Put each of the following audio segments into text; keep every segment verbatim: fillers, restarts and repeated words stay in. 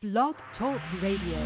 Blog Talk Radio.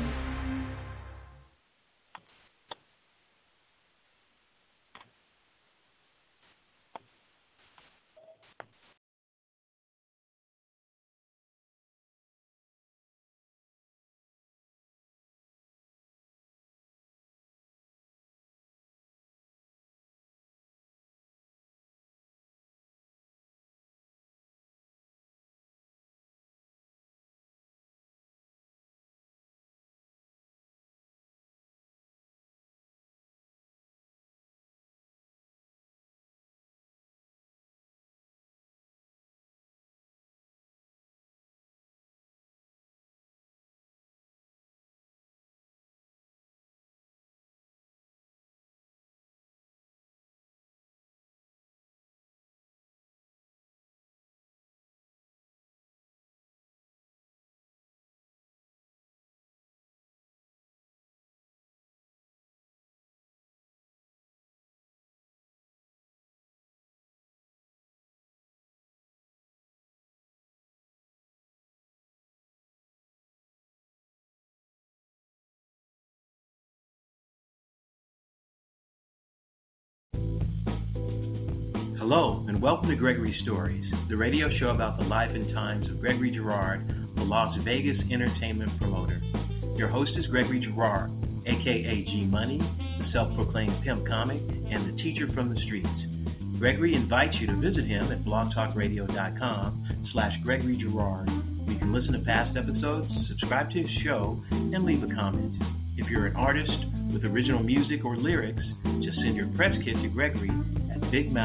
Hello, and welcome to Gregory Stories, the radio show about the life and times of Gregory Girard, the Las Vegas entertainment promoter. Your host is Gregory Girard, aka G Money, the self-proclaimed pimp comic, and the teacher from the streets. Gregory invites you to visit him at blogtalkradio.com slash Gregory Girard. You can listen to past episodes, subscribe to his show, and leave a comment. If you're an artist with original music or lyrics, just send your press kit to Gregory at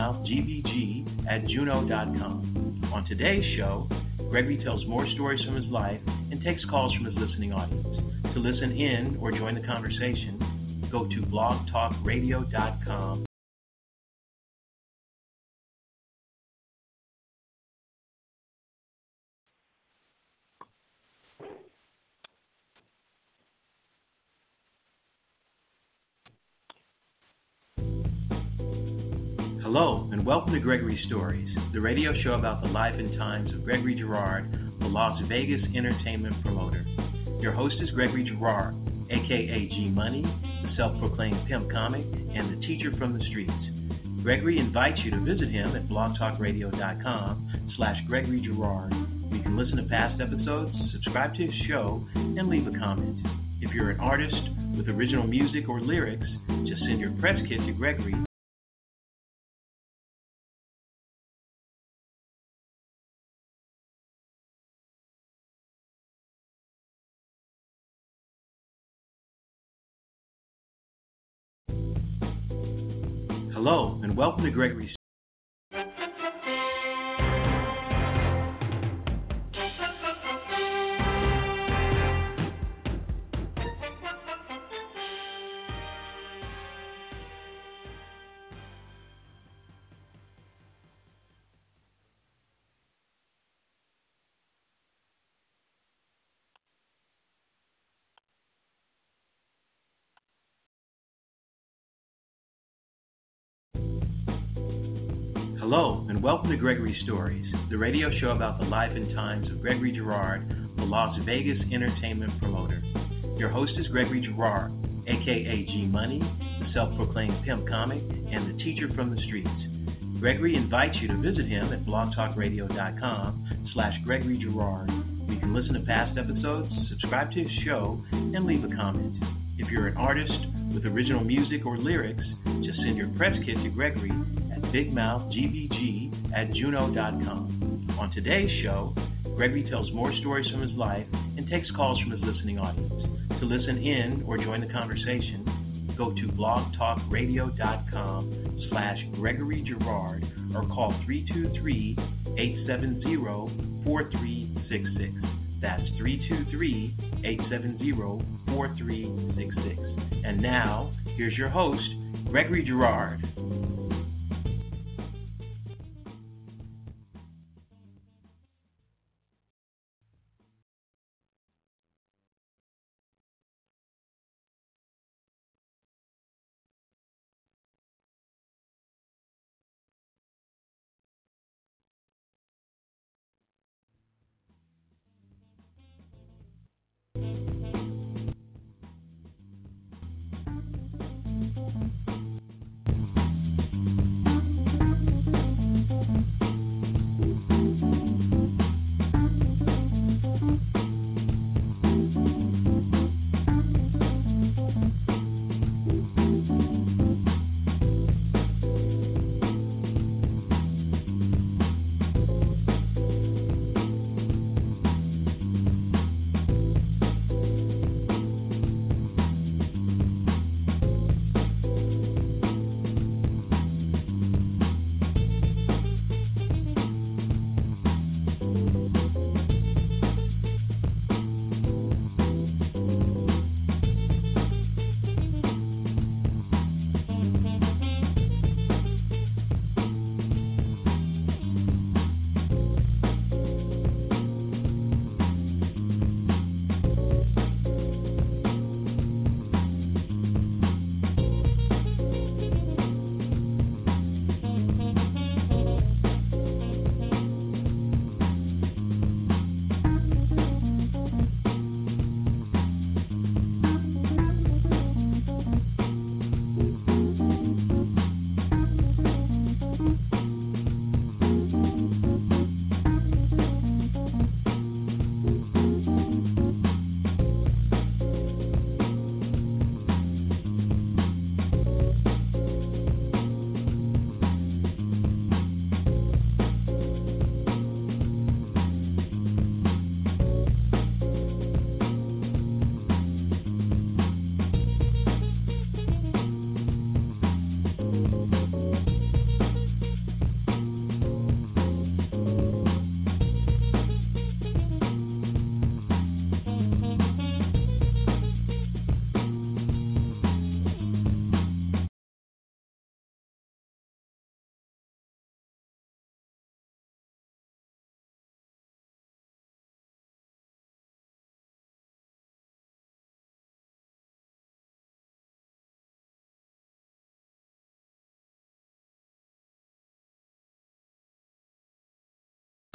bigmouthgbg at juno dot com. On today's show, Gregory tells more stories from his life and takes calls from his listening audience. To listen in or join the conversation, go to blogtalkradio dot com. Hello, and welcome to Gregory Stories, the radio show about the life and times of Gregory Girard, the Las Vegas entertainment promoter. Your host is Gregory Girard, aka G Money, the self-proclaimed pimp comic, and the teacher from the streets. Gregory invites you to visit him at blogtalkradio.com slash Gregory Girard. You can listen to past episodes, subscribe to his show, and leave a comment. If you're an artist with original music or lyrics, just send your press kit to Gregory. Hello, and welcome to Gregory. Hello, and welcome to Gregory Stories, the radio show about the life and times of Gregory Girard, the Las Vegas entertainment promoter. Your host is Gregory Girard, aka G Money, the self-proclaimed pimp comic, and the teacher from the streets. Gregory invites you to visit him at blogtalkradio.com slash Gregory Girard. You can listen to past episodes, subscribe to his show, and leave a comment. If you're an artist with original music or lyrics, just send your press kit to Gregory at bigmouthgbg at juno dot com. On today's show, Gregory tells more stories from his life and takes calls from his listening audience. To listen in or join the conversation, go to blogtalkradio.com slash Gregory Girard or call three two three, eight seven zero, four three six six. That's three two three, eight seven zero, four three six six. And now, here's your host, Gregory Girard.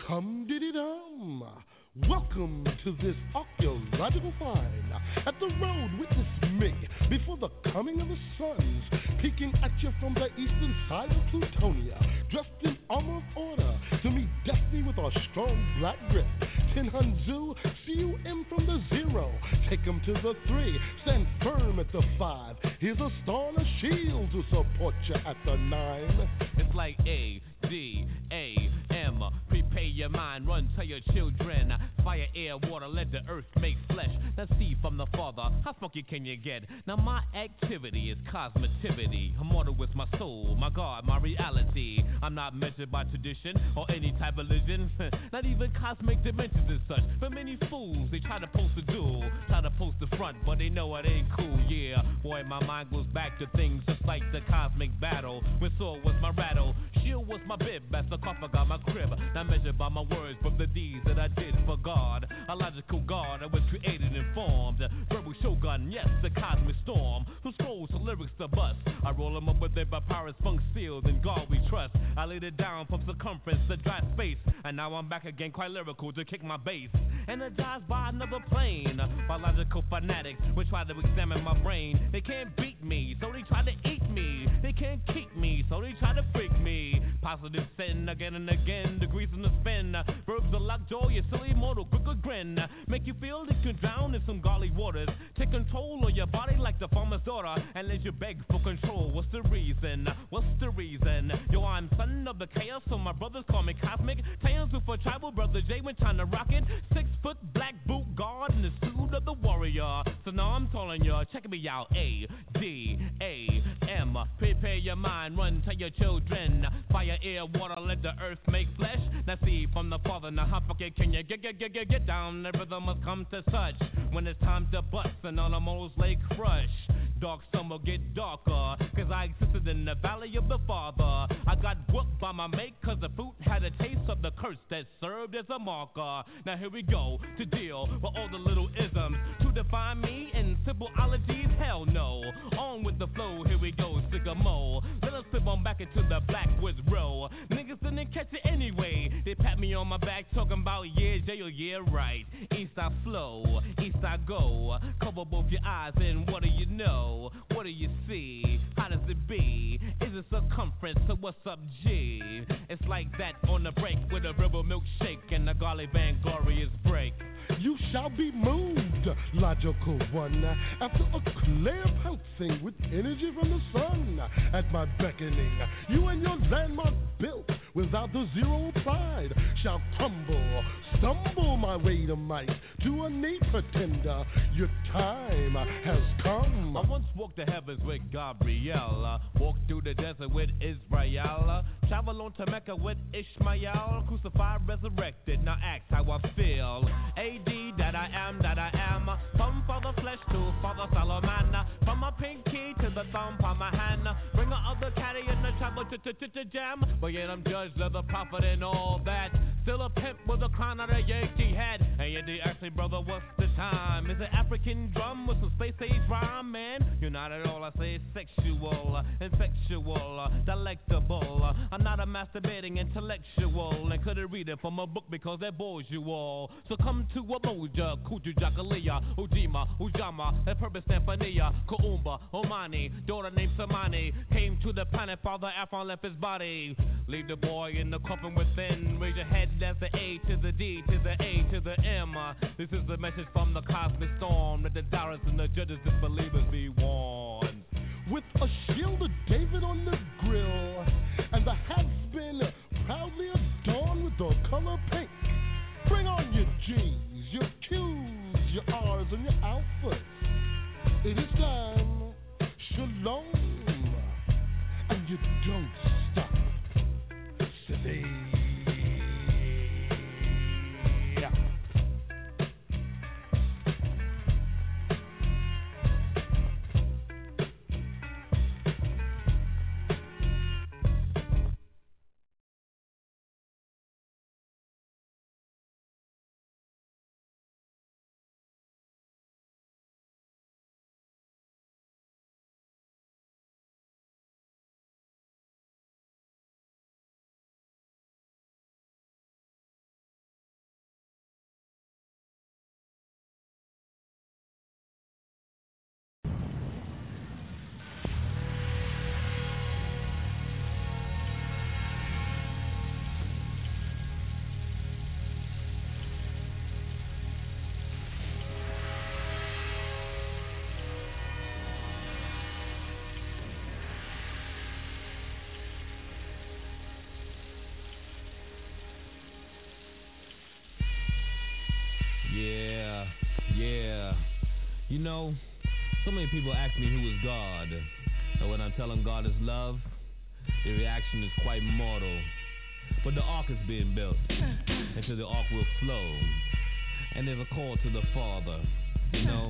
Come diddy dum. Welcome to this archaeological find. At the road, witness me before the coming of the suns, peeking at you from the eastern side of Plutonia, dressed in armor of order to meet destiny with our strong black grip. Ten Hunzu, C U M from the zero. Take him to the three, stand firm at the five. Here's a star and a shield to support you at the nine. It's like A, D, A, M. Prepare your mind, run, tell your children. Fire, air, water, let the earth make flesh. Now see from the Father, how funky can you get? Now my activity is cosmetivity. Immortal with my soul, my God, my reality. I'm not measured by tradition or any type of religion. Not even cosmic dimensions and such. For many fools, they try to post a duel, try to post the front, but they know it ain't cool, yeah. Boy, my mind goes back to things just like the cosmic battle. When sword was my rattle, shield was my bib, as the got my crib. Not measured by my words, but the deeds that I did for God. A logical God that was created and formed. Verbal shogun, yes, the cosmic storm. Who scrolls the lyrics to bust? I roll them up with their papyrus funk sealed. In God we trust. I laid it down from circumference to dry space. And now I'm back again, quite lyrical to kick my bass. Energized by another plane. Biological fanatics will try to examine my brain. They can't beat me, so they try to eat me. They can't keep me, so they try to freak me. Positive sin again and again, degrees in the spin. Verbs are lockjaw, you're silly immortal, quick a grin. Make you feel that you can drown in some godly waters. Take control of your body like the farmer's daughter, and let you beg for control. What's the reason? What's the reason? Yo, I'm son of the chaos, so my brothers call me cosmic. Tales with a tribal brother Jay when trying to rock it. Six foot black boot guard in the suit of the warrior. So now I'm telling you, check me out. A, D, A, M. Prepare your mind, run to your children. Fire, air, water, let the earth make flesh. Now see from the Father, now how fucking can you get, get, get, get, get down? The rhythm must come to such when it's time to bust and all the moles lay crush. Dark summer get darker, cause I existed in the valley of the Father. I got whooped by my mate cause the fruit had a taste of the curse that served as a marker. Now here we go to deal with all the little isms to define me in simple ologies, hell no. On with the flow, here we go, Sigamo. Let us slip on back into the Blackwoods row. Niggas didn't catch it anyway. They pat me on my back talking about yeah, J, oh yeah, right. East I flow, east I go. Cover both your eyes and what do you know? What do you see? How does it be? Is it circumference? So what's up, G? It's like that on the break with a rebel milkshake and a garlic van glorious break. You shall be moved, logical one, after a clear pouncing with energy from the sun. At my beckoning, you and your landmark built without the zero pride shall crumble, stumble my way to might to a neat pretender. Your time has come. I once walked the heavens with Gabriel, walked through the desert with Israel, travel on to Mecca with Ishmael, crucified, resurrected. Now ask how I feel. A D that I am, that I am. From Father Flesh to Father Solomon. From my pinky to the thumb on my hand. Bring a other caddy in the trouble to to to jam. But yet I'm judged of the prophet and all that. Still a pimp with a crown on a Yankee hat. And yet they ask me, brother, what's the time? Is it African drum with some space age rhyme, man? You're not at all, I say sexual, infectual, delectable. I'm not a masturbating intellectual and couldn't read it from a book because that bores you all. So come to a moja, Kuju Jakalia, Ujima, Ujama, that purpose Stephania, Koumba, Omani, daughter named Samani, came to the planet, father Afron left his body. Leave the boy in the coffin within, raise your head, that's the A to the D to the A to the M. This is the message from the cosmic storm, that the doubters and the judges, disbelievers be warned. With a shield of David on the grill, and the hat's been proudly adorned with the color pink. Bring on your G's, your Q's, your R's, and your alphas. It is time, shalom, and you don't stop. Silly. know, so many people ask me who is God, and when I tell them God is love, the reaction is quite mortal. But the ark is being built, and so the ark will flow, and there's a call to the Father, you know,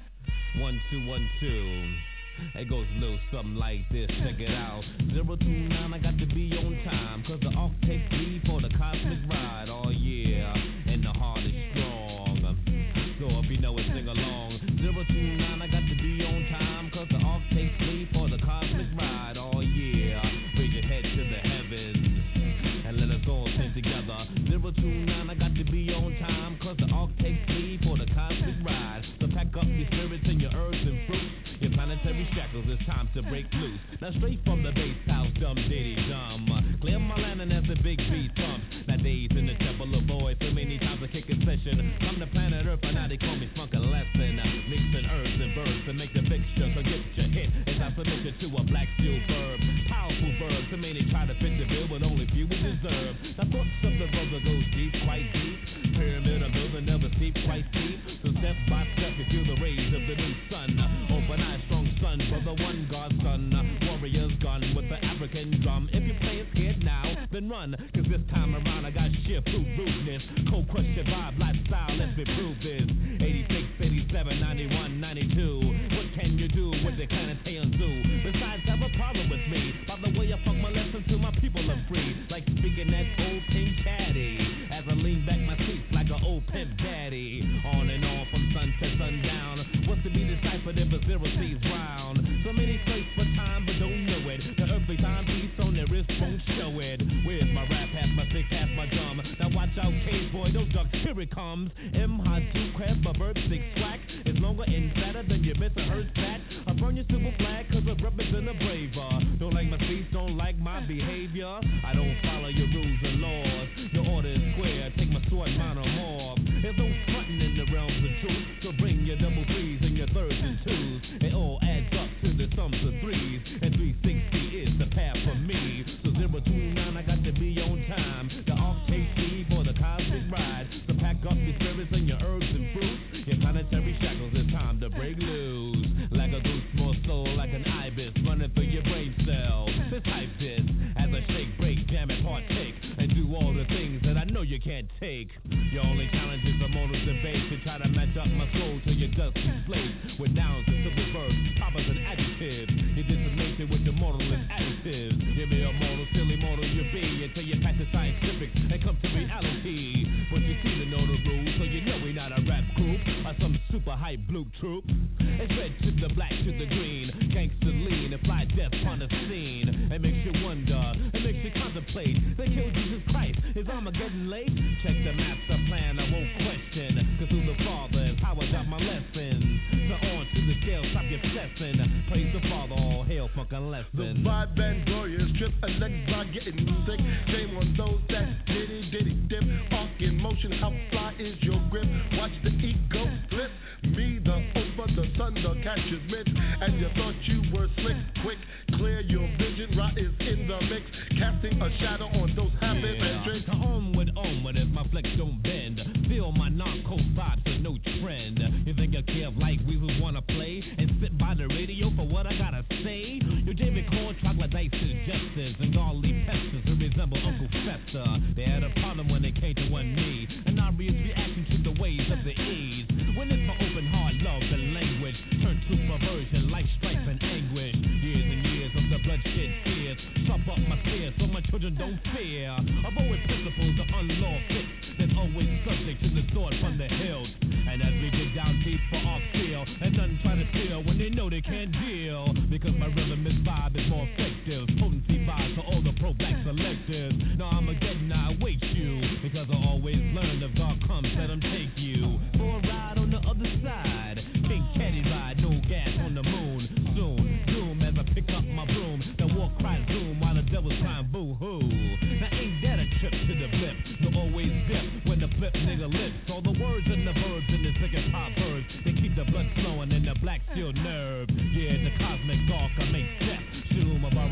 one, two, one, two. It goes a little something like this, check it out. Zero two nine, I got to be on time, cause the ark takes me for the cosmic ride. Oh yeah, and the heart is strong. So if you know it, sing along. Zero two nine, I got to be on time, cause the ark takes me for the cosmic ride. Oh yeah, raise your head to the heavens, and let us all sing together. Zero two nine, I got to be on time, cause the ark takes me for the cosmic ride. So pack up your spirits and your herbs and fruits, your planetary shackles, it's time to break loose. Now straight from the base house, dumb diddy dum. Clear my landing as the big beat thumps. Now days in the temple of boys, so many times I kick a session. Come to planet Earth, and now they call me Funk a lesson. Mixing herbs and verbs to make the mixture, so get your hit as I submit you to a black steel verb. Powerful verbs, so many try to fit the bill, but only few will deserve. The thoughts of the brother goes deep, quite deep. Pyramid I'm building never steep, quite steep. So step by step you feel the rays of the new sun. Open eyes, strong sun, brother one God son. Warriors gone with the African drum. If you're playing scared now, then run, cause this time around I got sheer brute rudeness. Cold crush your vibe, lifestyle, let's me prove this. eighty-six, eighty-seven, ninety-one, ninety-two. What can you do with the kind of tale do? Besides have a problem with me, by the way I fuck my lessons to my people are free. Like speaking that old King Caddy, as I lean back my seats like an old pimp daddy. On and on from sun to sundown, what's to be deciphered if a zero sees round? So many search for time but don't know it. The earthly timepiece on their wrist won't show it. Where's my rap, half my stick, half my drum? Now watch out, cage boy, don't duck, here it comes. M hot two crab, my verb six slack. It's longer and fatter than your miss a hurt fat. I burn your silver flag cause I represent a braver. Don't like my speech, don't like my behavior. I don't follow your rules and laws. Your order is square, take my sword, mine or more. There's no frontin' in the realms of truth, so bring your double threes and your thirds and twos. It all adds up to the sums of threes, and three sixty is the path for me. So zero two nine, I got to be on time. The ark takes me for the cosmic ride. So pack up your spirits and your herbs and fruits, your planetary shackles, it's time to break loose. Like a goose, more soul, like an ibis running through your brain cells. This hype this, as I shake, break, jam and partake, and do all the things that I know you can't take. Your only challenge is a mortal debate to try to match up my soul to your dusty slate with nouns and simple verbs, props and adjectives. Your dissemination with your mortalist additives. You'll be a mortal, still immortal you'll be until you pass the scientific and come to reality. But you seem to know the rules, so you know we're not a rap group or some super hype blue troop. It's red to the black to the green, gangster lean, and fly death on the scene. It makes you wonder, it makes you contemplate. They killed Jesus Christ, is Armageddon late? Check the master plan, I won't question, cause through the Father is how I got my lessons. So on to the scale, stop your blessing. Praise the Father, all hail fucking lesson. The vibe and glorious trip, elect by getting sick. Shame on those that diddy diddy dip. Arc in motion, how fly is your grip? Watch the ego flip. Me, the over, the thunder catches mitts. And you thought you were slick, quick, clear your vision. Right is in the mix, casting a shadow on those habits yeah. and tricks. So onward, onward as my flex don't bend. Feel my narco vibes are no trend. You think I care like we would wanna play and sit by the radio for what I gotta say? Your David Cole, troglodytes and jesters and godly pesters who resemble Uncle Fester. They had a problem when they came to one knee, an obvious reaction to the ways of the E's. When it's for open heart, love and language turn to perversion, life strife and anguish. Years and years of the bloodshed tears chop up my fear so my children don't fear. Avoid principles of unlaw fix, there's always subject to the sword from the hills. And as we dig down deep for our feel, and none try to steal when they know they can't deal. Because my rhythm is vibe is more effective, potency vibe to all the pro-black selectives. Now Armageddon, I await you, because I always learn if God comes, let him take you for a ride on the other side. King Caddy ride, no gas on the moon. Soon, doom as I pick up my broom. The war cry zoom while the devil's crying boo-hoo. Now ain't that a trip to the blip? You always dip when the flip nigga lips. All the words and the verbs in the second pop verbs, they keep the blood flowing in the black steel nerve. Yeah, the cosmic dark I make step. Shoom about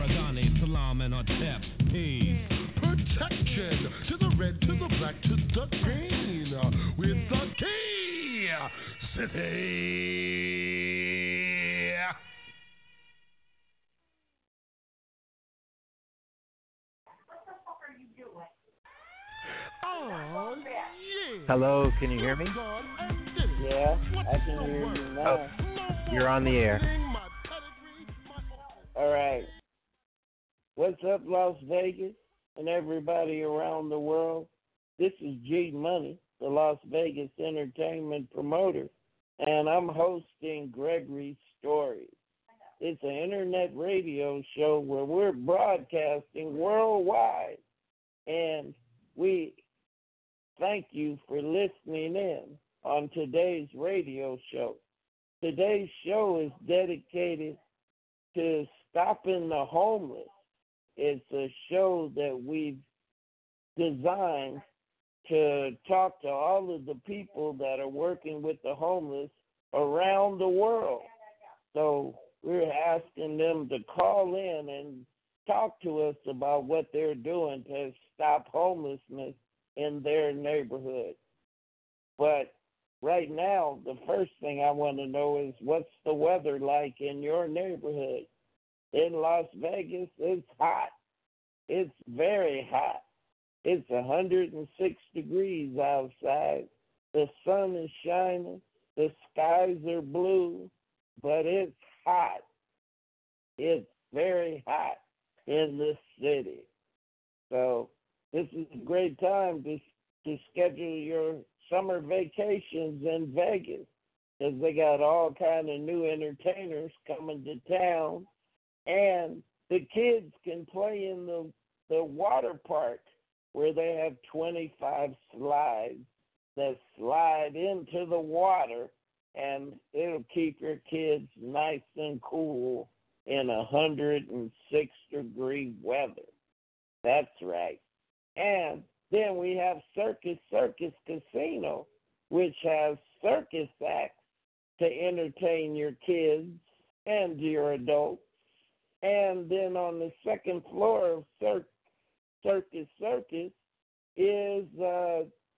Oh, yeah. Hello, can you hear me? Yeah, I can hear you now. Oh, you're on the air. All right. What's up, Las Vegas and everybody around the world? This is G Money, the Las Vegas entertainment promoter, and I'm hosting Gregory Stories. It's an internet radio show where we're broadcasting worldwide, and we thank you for listening in on today's radio show. Today's show is dedicated to stopping the homeless. It's a show that we've designed to talk to all of the people that are working with the homeless around the world. So we're asking them to call in and talk to us about what they're doing to stop homelessness in their neighborhood. But right now, the first thing I want to know is what's the weather like in your neighborhood? In Las Vegas, it's hot. It's very hot. It's one hundred six degrees outside. The sun is shining. The skies are blue, but it's hot. It's very hot in this city. So this is a great time to, to schedule your summer vacations in Vegas, because they got all kind of new entertainers coming to town, and the kids can play in the, the water park where they have twenty-five slides that slide into the water, and it'll keep your kids nice and cool in one hundred six degree weather. That's right. And then we have Circus Circus Casino, which has circus acts to entertain your kids and your adults. And then on the second floor of Cir- Circus Circus is uh,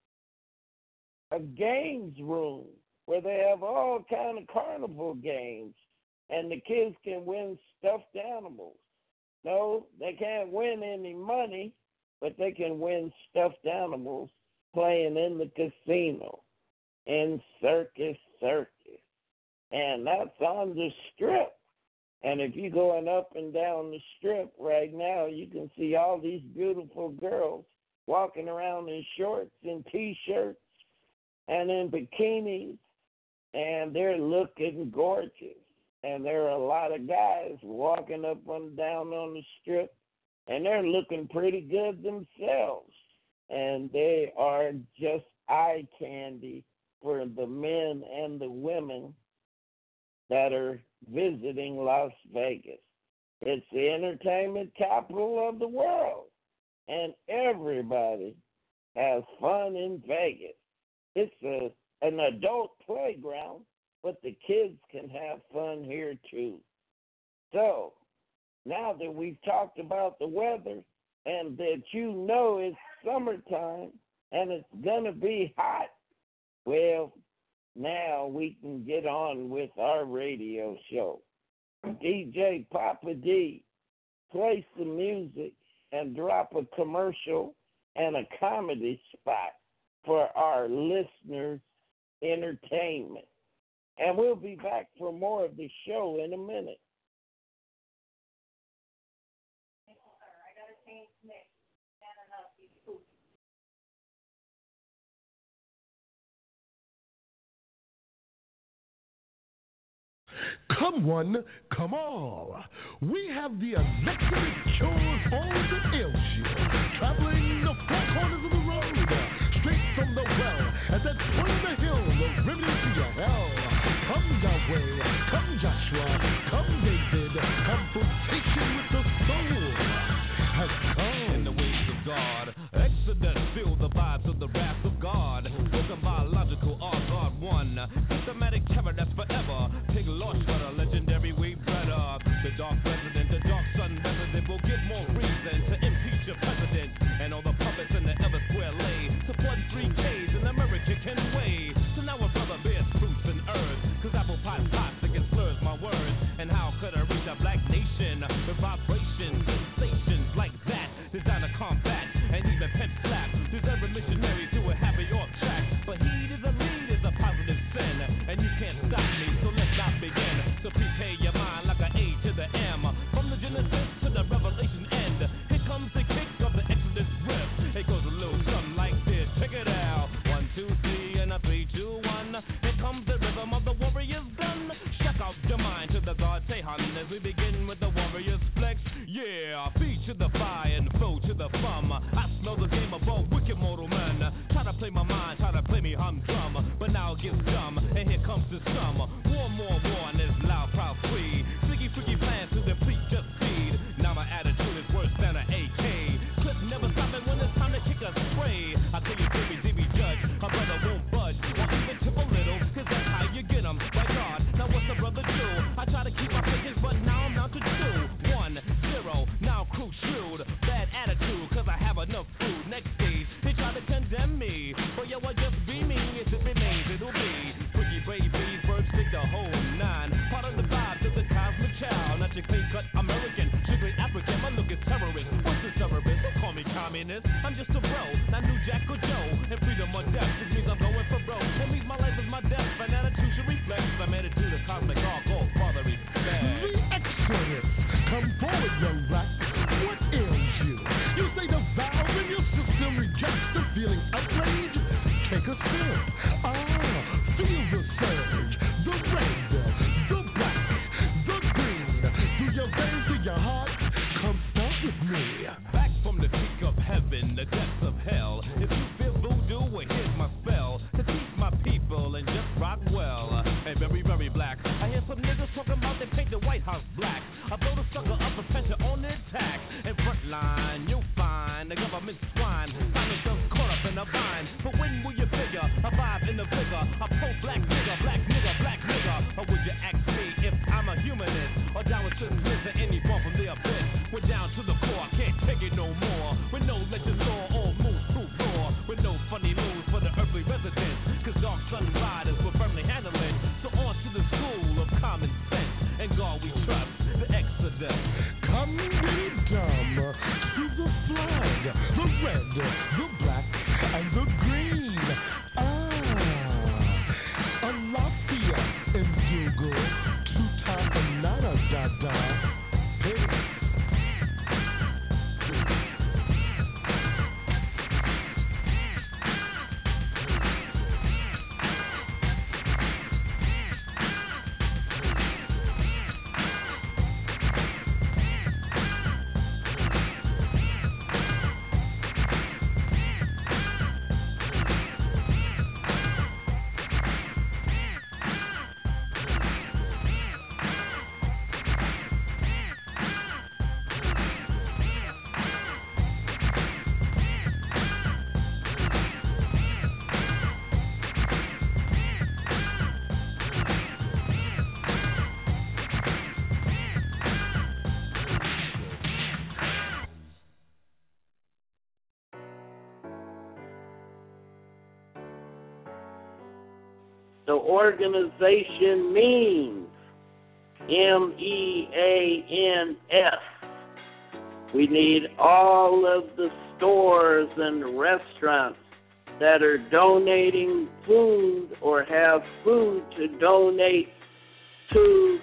a games room where they have all kind of carnival games, and the kids can win stuffed animals. No, they can't win any money, but they can win stuffed animals playing in the casino in Circus Circus. And that's on the Strip. And if you're going up and down the Strip right now, you can see all these beautiful girls walking around in shorts and T-shirts and in bikinis, and they're looking gorgeous. And there are a lot of guys walking up and down on the Strip, and they're looking pretty good themselves. And they are just eye candy for the men and the women that are visiting Las Vegas. It's the entertainment capital of the world, and everybody has fun in Vegas. It's a, an adult playground, but the kids can have fun here too. So, now that we've talked about the weather and that you know it's summertime and it's going to be hot, well, now we can get on with our radio show. D J Papa D, play some music and drop a commercial and a comedy spot for our listeners' entertainment. And we'll be back for more of the show in a minute. Come one, come all. We have the electric cures all the ill shit, traveling the four corners of the road, straight from the well, at that point of the hill, the remedy to your hell. Come Yahweh, come Joshua, come David, confrontation with the soul has come. In the ways of God, Exodus, feel the vibes of the wrath of God. Broken biological, all God one. Systematic terror that's forever. Pig launch for a legendary way better. The dark president, the dark sun resident will give more reason to impeach your president. And all the puppets in the ever square lay supporting three Ks in American way. So now a brother bears fruits and herbs, cause apple pie toxic and slurs my words. And how could I reach a black nation with vibrations, sensations like that? Designer combat and even pimp slap. Deserve a missionary Yeah, feed to the fire and flow to the fun. I smell the game of a wicked mortal man. Try to play my mind, try to play me humdrum, but now it gets dumb, and here comes the sum. War, more, war, and it's loud, proud, free. Sticky, freaky plans to deplete, just feed. Now my attitude is worse than an A K. Clip never stopping when it's time to kick a spray. I tell you, Jimmy, Jimmy, judge, my brother won't budge, or even tip a little, cause that's how you get 'em. My God, now what's the brother do? I try to keep my focus, but now I'm down to two. One, zero, now crew shrewd. Bad attitude, cause I have enough food. Next stage, they try to condemn me. But yo, I just be me, if it remains, it'll be. Freaky brave bees, birds stick the whole nine. Part of the vibe to the cosmic child. Not your clean cut American, sugar African, my look is terrorist. What's the terrorist? Don't call me communist. I'm just a bro, not New Jack or Joe. And freedom or death, this means I'm going for broke. That means my life is my death, an attitude should reflect. I'm headed to the cosmic all gold, father respect. The Exodus, come forward, young black. What ails you? You say the valve in your system rejects the feeling outrage. Take a sip. Ah, feel the surge. The red, the black, the green. Through your veins, to your heart, come start with me. Back from the peak of heaven, the depths of hell. If you feel voodoo, well, here's my spell. To teach my people and just rock well. Hey, very, very black. I hear some niggas talking about they paint the White House black. I blow the sucker up and pressure on the attack. In front line, you'll find the government swine. Find yourself caught up in a vine. But when will you figure? A vibe in the figure. A pro-black nigga, black nigga, black nigga. Or would you ask me if I'm a humanist? Or down with certain bliss or any form from the abyss? We're down to the core, I can't take it no more. With no legend law, all moves through raw. With no funny moves for the earthly residents. Cause dark sun riders will firmly handle it. So on to the school of common sense. And God we trust, the Exodus. Come get dumb to the flag, the red, the black, and the green. Ah, Alafia and Dougal, Tuta and Nada Dada. Hey. The organization means M E A N S. We need all of the stores and restaurants that are donating food or have food to donate to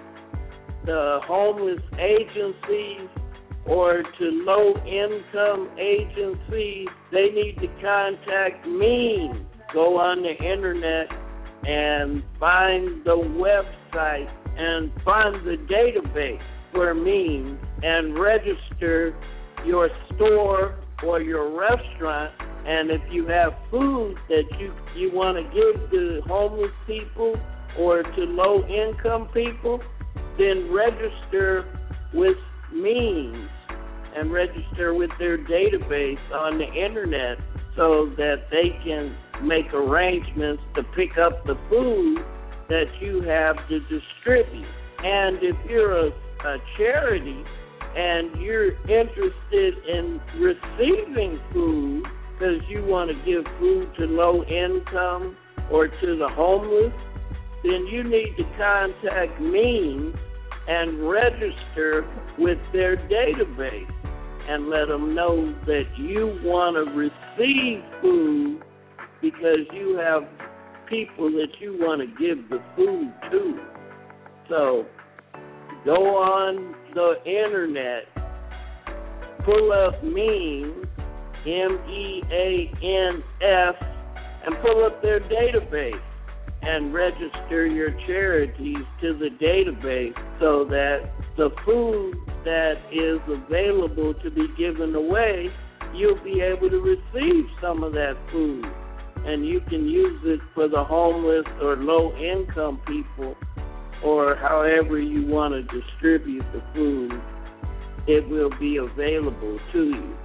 the homeless agencies or to low-income agencies. They need to contact me. Go on the internet and find the website and find the database for means and register your store or your restaurant. And if you have food that you, you want to give to homeless people or to low-income people, then register with means and register with their database on the internet so that they can make arrangements to pick up the food that you have to distribute. And if you're a, a charity and you're interested in receiving food because you want to give food to low income or to the homeless, then you need to contact me and register with their database and let them know that you want to receive food because you have people that you want to give the food to. So go on the internet, pull up means, M E A N S, and pull up their database and register your charities to the database so that the food that is available to be given away, you'll be able to receive some of that food. And you can use it for the homeless or low-income people, or however you want to distribute the food. It will be available to you.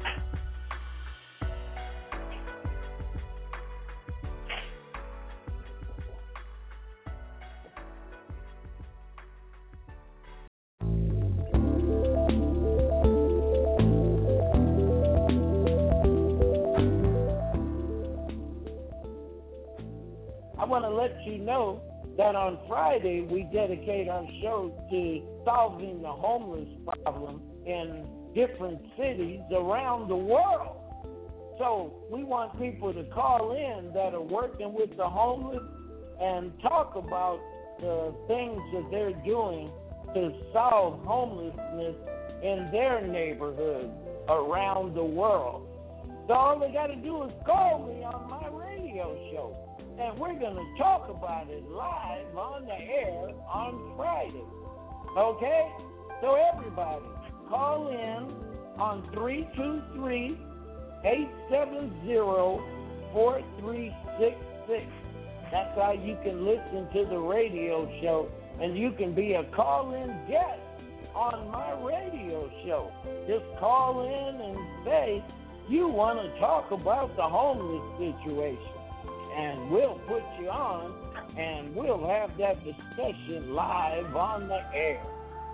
I want to let you know that on Friday we dedicate our show to solving the homeless problem in different cities around the world. So we want people to call in that are working with the homeless and talk about the things that they're doing to solve homelessness in their neighborhood around the world. So all they got to do is call me on my radio show. And we're going to talk about it live on the air on Friday. Okay? So everybody, call in on three two three, eight seven zero, four three six six. That's how you can listen to the radio show. And you can be a call-in guest on my radio show. Just call in and say you want to talk about the homeless situation. And we'll put you on, and we'll have that discussion live on the air.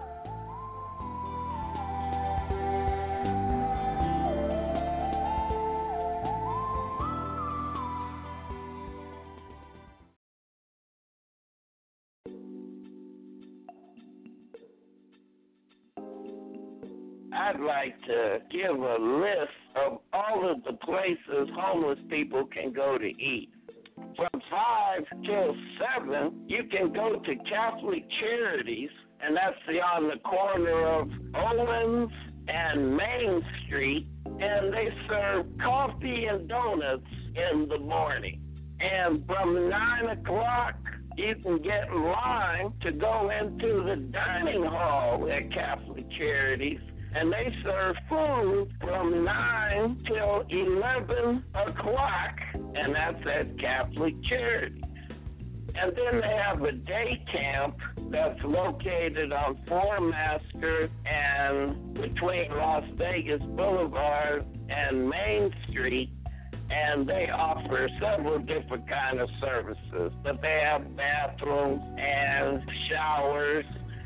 I'd like to give a list of all of the places homeless people can go to eat. From five till seven, you can go to Catholic Charities, and that's on the corner of Owens and Main Street, and they serve coffee and donuts in the morning. And from nine o'clock, you can get in line to go into the dining hall at Catholic Charities, and they serve food from nine till eleven o'clock, and that's at Catholic Charities. And then they have a day camp that's located on Four Master and between Las Vegas Boulevard and Main Street, and they offer several different kind of services. But they have bathrooms and showers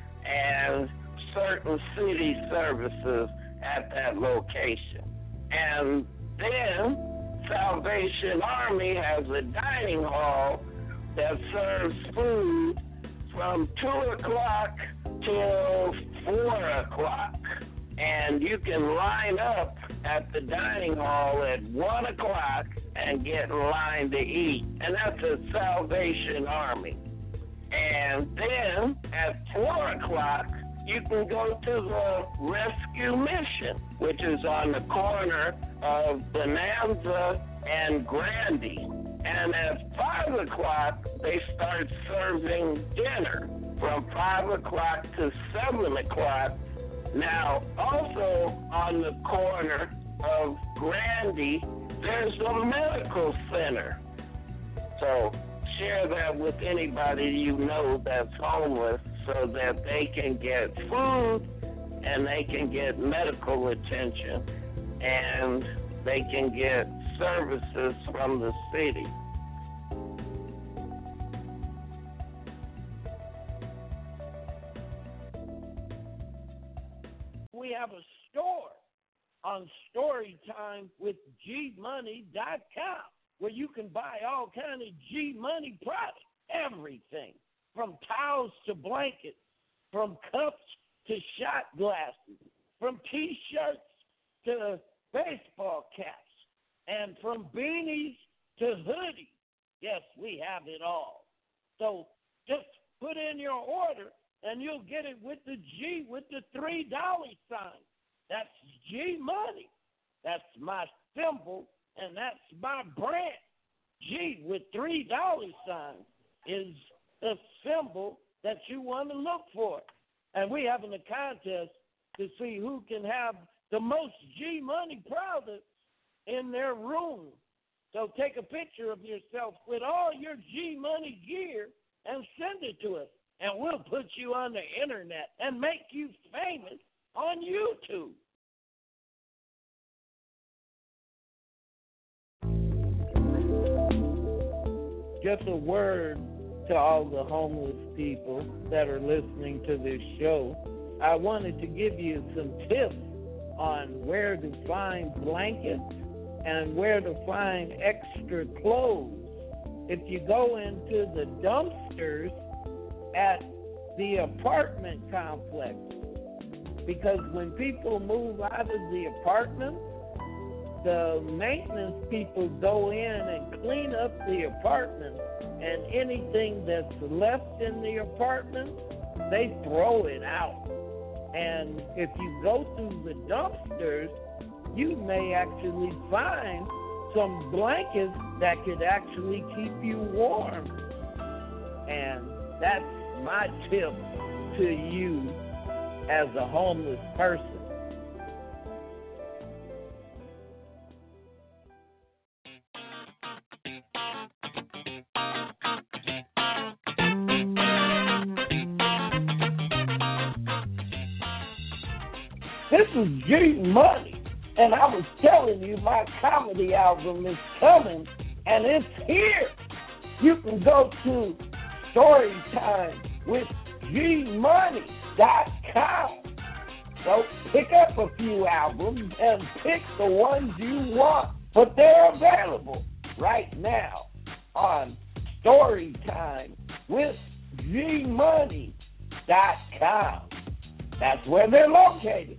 and certain city services at that location. And then Salvation Army has a dining hall that serves food from two o'clock till four o'clock. And you can line up at the dining hall at one o'clock and get in line to eat. And that's at Salvation Army. And then at four o'clock, you can go to the Rescue Mission, which is on the corner of Bonanza and Grandy. And at five o'clock, they start serving dinner from five o'clock to seven o'clock. Now, also on the corner of Grandy, there's a medical center. So share that with anybody you know that's homeless so that they can get food and they can get medical attention and they can get services from the city. We have a store on Storytime with G Money dot com where you can buy all kind of G Money products, everything from towels to blankets, from cups to shot glasses, from T-shirts to baseball caps, and from beanies to hoodies. Yes, we have it all. So just put in your order, and you'll get it with the G, with the three dollar sign. That's G Money. That's my symbol, and that's my brand. G with three dollar signs is the symbol that you want to look for. And we're having a contest to see who can have the most G Money products in their room. So take a picture of yourself with all your G Money gear and send it to us, and we'll put you on the internet and make you famous on YouTube. Just a word to all the homeless people that are listening to this show. I wanted to give you some tips on where to find blankets and where to find extra clothes. If you go into the dumpsters at the apartment complex, because when people move out of the apartment, the maintenance people go in and clean up the apartment, and anything that's left in the apartment, they throw it out. And if you go through the dumpsters, you may actually find some blankets that could actually keep you warm. And that's my tip to you as a homeless person. This is G Money, and I was telling you my comedy album is coming, and it's here. You can go to Storytime with G Money dot com. So pick up a few albums and pick the ones you want, but they're available right now on Storytime with G Money dot com. That's where they're located.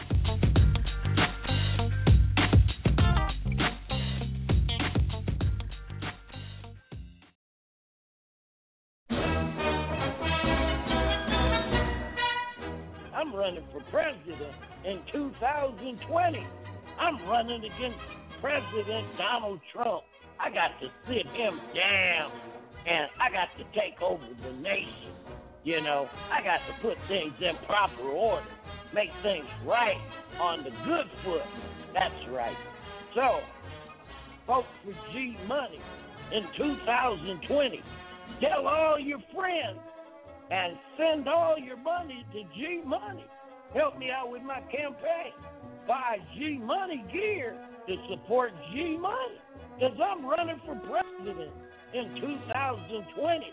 I'm running for president in two thousand twenty. I'm running against President Donald Trump. I got to sit him down, and I got to take over the nation. You know, I got to put things in proper order, make things right on the good foot. That's right. So, vote for G Money in two thousand twenty. Tell all your friends and send all your money to G Money. Help me out with my campaign. Buy G Money gear to support G Money, because I'm running for president in two thousand twenty.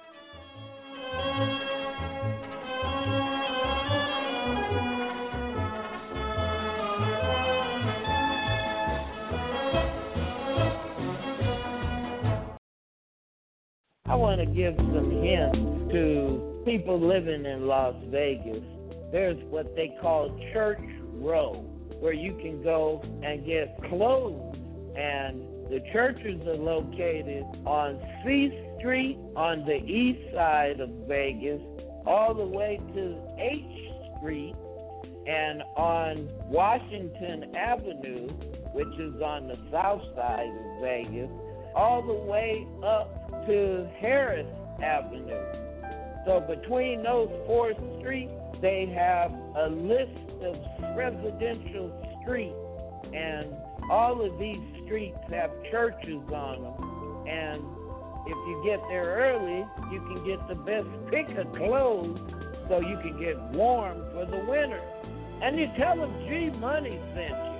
I want to give some hints to people living in Las Vegas. There's what they call Church Row, where you can go and get clothes. And the churches are located on C Street on the east side of Vegas, all the way to H Street, and on Washington Avenue, which is on the south side of Vegas, all the way up to Harris Avenue. So between those four streets, they have a list of residential streets, and all of these streets have churches on them. And if you get there early, you can get the best pick of clothes so you can get warm for the winter. And you tell them G Money sent you.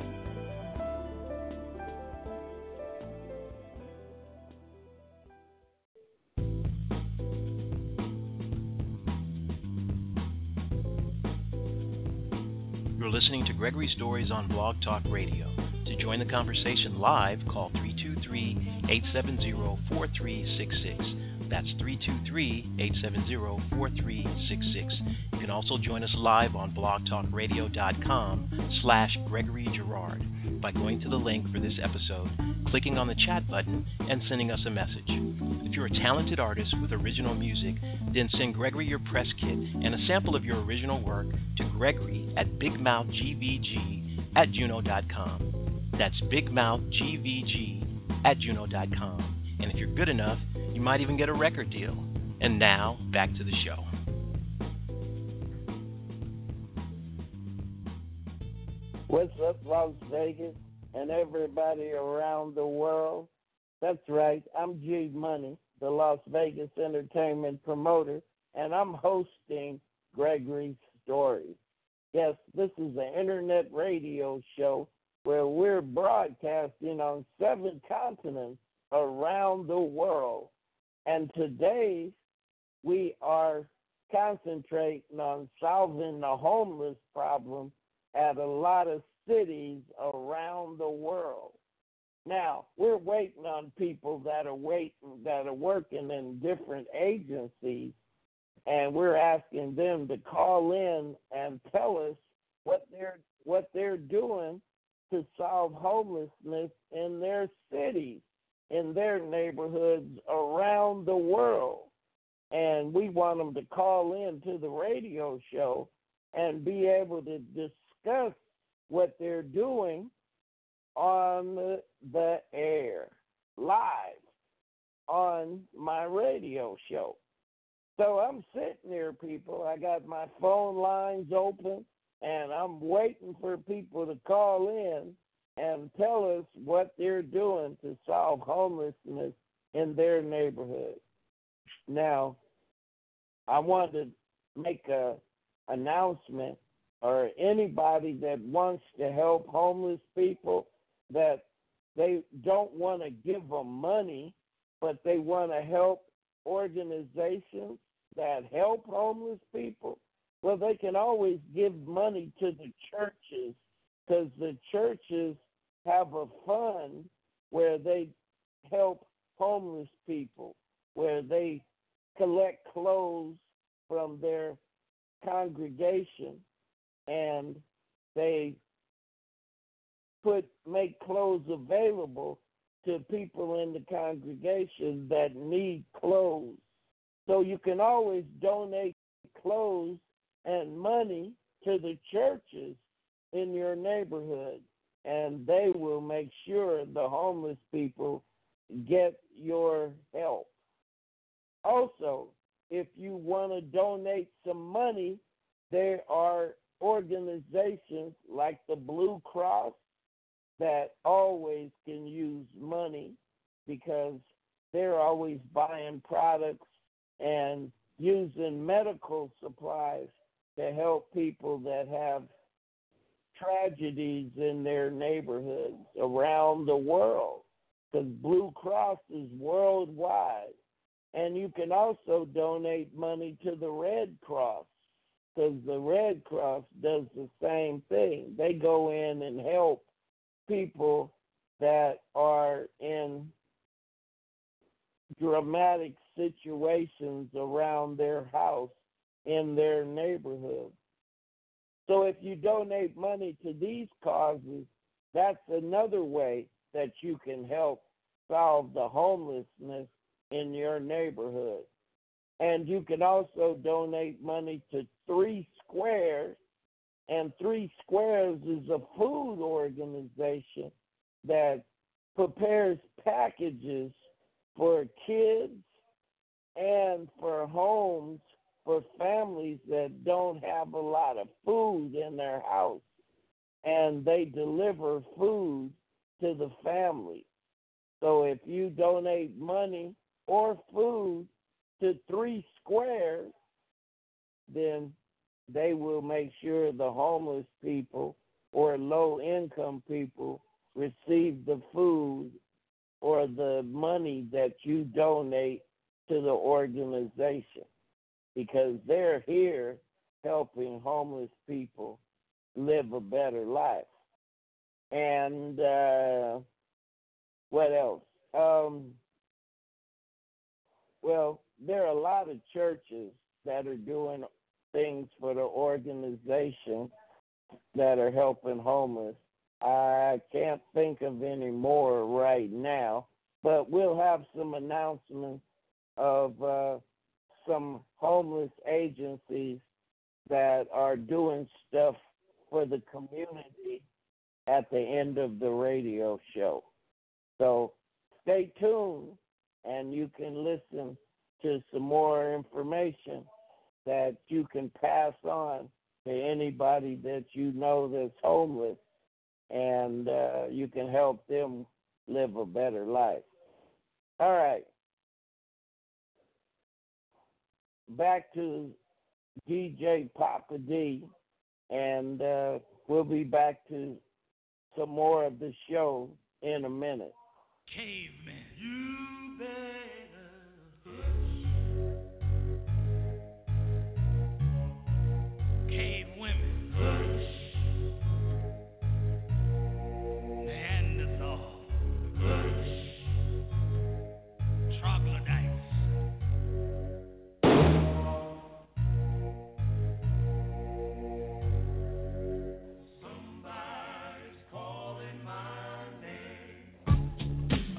You're listening to Gregory Stories on Blog Talk Radio. To join the conversation live, call three two three, eight seven zero, four three six six. That's three two three, eight seven zero, four three six six. You can also join us live on blogtalkradio.com slash Gregory Girard by going to the link for this episode, clicking on the chat button, and sending us a message. If you're a talented artist with original music, then send Gregory your press kit and a sample of your original work to Gregory at bigmouthgvg at juno dot com. That's bigmouthgvg at juno dot com. And if you're good enough, you might even get a record deal. And now, back to the show. What's up, Las Vegas, and everybody around the world? That's right, I'm G Money, the Las Vegas entertainment promoter, and I'm hosting Gregory's Stories. Yes, this is an internet radio show where we're broadcasting on seven continents around the world. And today we are concentrating on solving the homeless problem at a lot of cities around the world. Now, we're waiting on people that are waiting, that are working in different agencies, and we're asking them to call in and tell us what they're what they're doing to solve homelessness in their cities, in their neighborhoods around the world. And we want them to call in to the radio show and be able to discuss what they're doing on the, the air, live, on my radio show. So I'm sitting here, people. I got my phone lines open, and I'm waiting for people to call in and tell us what they're doing to solve homelessness in their neighborhood. Now, I want to make a announcement, or anybody that wants to help homeless people, that they don't want to give them money, but they want to help organizations that help homeless people. Well, they can always give money to the churches, because the churches have a fund where they help homeless people, where they collect clothes from their congregation and they put make clothes available to people in the congregation that need clothes. So you can always donate clothes and money to the churches in your neighborhood, and they will make sure the homeless people get your help. Also, if you want to donate some money, there are organizations like the Blue Cross that always can use money, because they're always buying products and using medical supplies to help people that have tragedies in their neighborhoods around the world, because Blue Cross is worldwide. And you can also donate money to the Red Cross, because the Red Cross does the same thing. They go in and help people that are in dramatic situations around their house, in their neighborhood. So if you donate money to these causes, that's another way that you can help solve the homelessness in your neighborhood. And you can also donate money to Three Squares, and Three Squares is a food organization that prepares packages for kids and for homes for families that don't have a lot of food in their house, and they deliver food to the family. So if you donate money or food to Three Squares, then they will make sure the homeless people or low-income people receive the food or the money that you donate to the organization, because they're here helping homeless people live a better life. And uh, what else? Um, well, there are a lot of churches that are doing things for the organization that are helping homeless. I can't think of any more right now, but we'll have some announcements of uh, some homeless agencies that are doing stuff for the community at the end of the radio show. So stay tuned, and you can listen to some more information that you can pass on to anybody that you know that's homeless and uh, you can help them live a better life. All right. Back to D J Papa D, and uh, we'll be back to some more of the show in a minute. Caveman. You better hush. Cave women. Hush. Neanderthal. Hush. Troglodytes. Somebody's calling my name.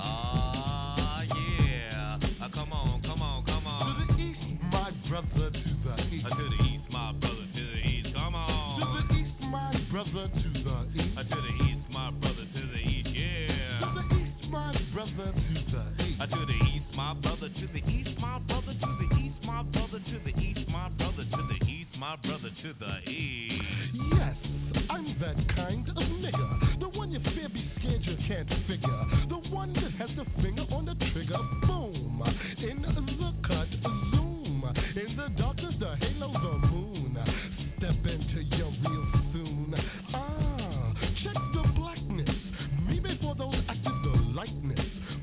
Ah, yeah. Uh, come on, come on, come To on. the east, my brother, to the east. Uh, to the east, my brother, to the east. Come on. To the east, my brother, to the east. Uh, to the east, my brother, to the east. Yeah. To the east, my brother, to the east. Uh, to the east, my brother, to the east, my brother, to the east, my brother, to the east, my brother, to the east, my brother, to the east. Yes, I'm that kind of nigga. The one you fear, be scared, you can't figure. The one that has the finger on the trigger. Boom. In the cut, zoom. In the darkness, the halo, the moon. Step into your real soon. Ah, check the blackness. Me before those acted the likeness.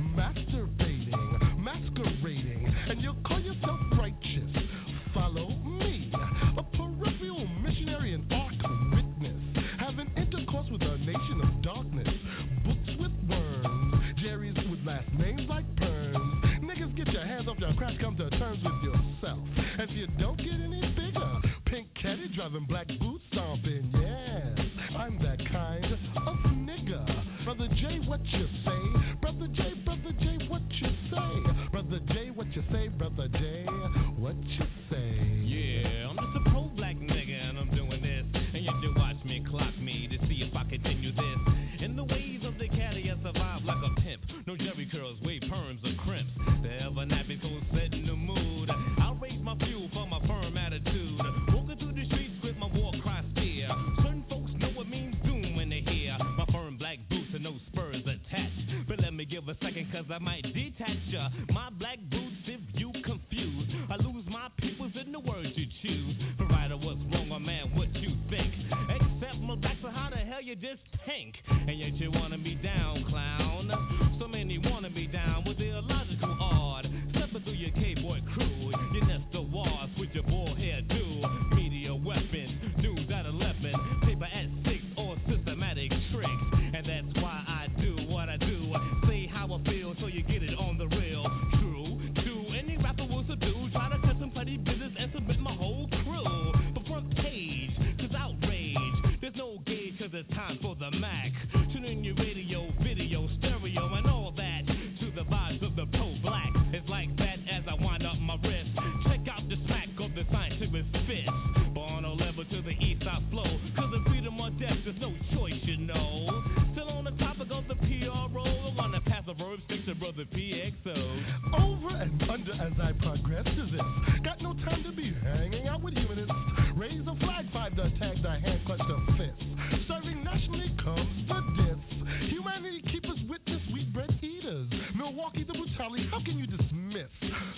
Masturbating, masquerading, and you call yourself righteous. Follow me, a peripheral missionary and ark witness, having intercourse with a nation of darkness. Books with worms, Jerry's with last names like Perms. Niggas, get your hands off your crack, come to terms with yourself. If you don't get any bigger, pink caddy driving black boots stomping, yes, I'm that kind of nigga. Brother J, what you say? Brother J, Brother J, what you say? Brother J, what you say? Brother J, what you say? Yeah, I'm just a pro-black nigga and I'm doing this. And yet you watch me clock me to see if I continue this. In the ways of the caddy, I survive like a pimp. No jerry curls, wave perms or crimps. The ever nappy so set in the mood. I'll raise my fuel for my firm attitude. Walking through the streets with my war cry spear. Certain folks know what means doom when they hear my firm black boots and no spurs attached. But let me give a second cause I might detach ya. My black boots if you confused. I lose my peoples in the words you choose. Provider, what's wrong, or man, what you think? Except my back, so how the hell you just tank? And yet you wanna be down, clown. So many wanna be down with the illogical odd. Stepping through your K-boy crew. You nest the walls with your bull hair do. Media weapons, news at eleven. Paper at six or systematic tricks. And that's why I do what I do. Say how I feel so you get it on the real. True, true, any rapper will subdue. Try to cut some petty business and submit my whole crew. But front page, cause outrage. There's no gauge cause it's time for the Mac. Tune in your radio, video, stereo, and all that. To the vibes of the pro-black. It's like that as I wind up my wrist. Check out the smack of the scientific fist. Born on level to the east I flow. Cause in freedom or death there's no choice, you know. Still on the topic of the P R O. I wanna pass the verb six to brother P X O. Over and under as I progress to this. Got no time to be hanging out with humanists. Raise a flag, five the tag, the hand clutch the fist. Serving nationally comes the diss. Humanity keepers witness, we bread eaters. Milwaukee the brutality, how can you dismiss?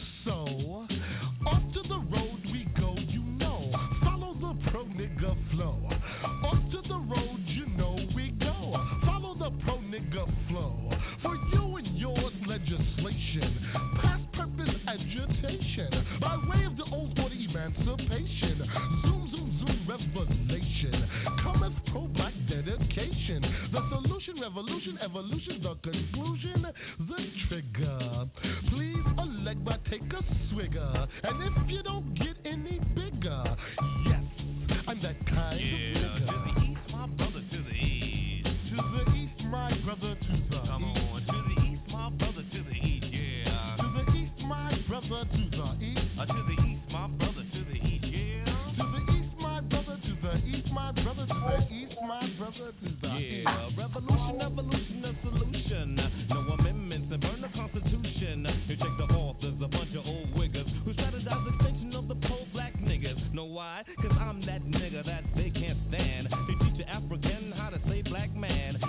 So, off to the road we go, you know. Follow the pro nigga flow. Off to the road, you know we go. Follow the pro nigga flow. For you and yours legislation. Past purpose agitation. By way of the old order emancipation. Zoom, zoom, zoom, revelation. Cometh pro-black dedication. The solution, revolution, evolution, the conclusion, the trigger. Please elect but take a swigger. And if you don't get any bigger, yes, I'm that kind Yeah, of nigga. to the east, my brother, to the east. To the east, my brother, to the Come east. on, to the east, my brother, to the east, yeah. To the east, my brother, to the east. Uh, to the east, my brother, to the east, yeah. To the east, my brother, to the east, my brother, to the east, my brother, to the east. Yeah, revolution, evolution, a solution. No amendments and burn the Constitution. You check the authors, a bunch of old wiggers who strategize extension of the pro-black niggas. Know why? Cause I'm that nigga that they can't stand. They teach the African how to say black man.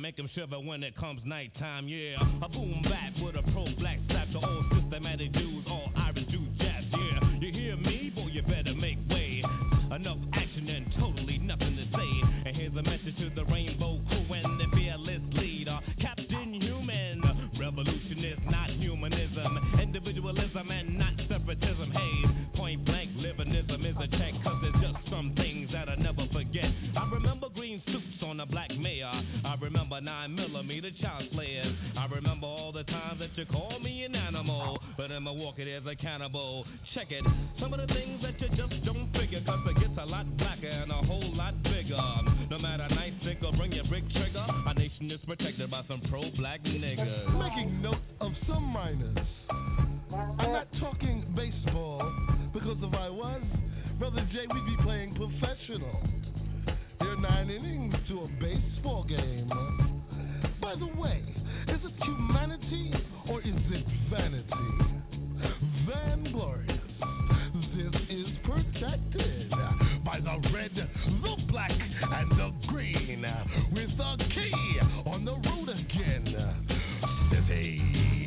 make them shiver when it comes nighttime, yeah. A boom back with a pro-black slap to all systematic Jews, all Irish Jews, jazz, yeah. You hear me? Boy, you better make way. Enough action and totally nothing to say. And here's a message to the Rainbow Crew and the fearless leader, Captain Human. Revolution is not humanism, individualism and not separatism. Hey, point blank, livinism is a check, cause there's just some things that I never forget. I remember green suits on a black mayor. I remember nine millimeter child slayers. I remember all the times that you called me an animal, but in Milwaukee there's a cannibal. Check it, some of the things that you just don't figure, cause it gets a lot blacker and a whole lot bigger. No matter nice sick or bring your brick trigger, our nation is protected by some pro-black niggas. Making note of some minors. I'm not talking baseball, because if I was, Brother Jay, we'd be playing professional. There are nine innings to a baseball game. By the way, is it humanity or is it vanity? Vanglorious. This is protected by the red, the black, and the green. With the key on the road again. City.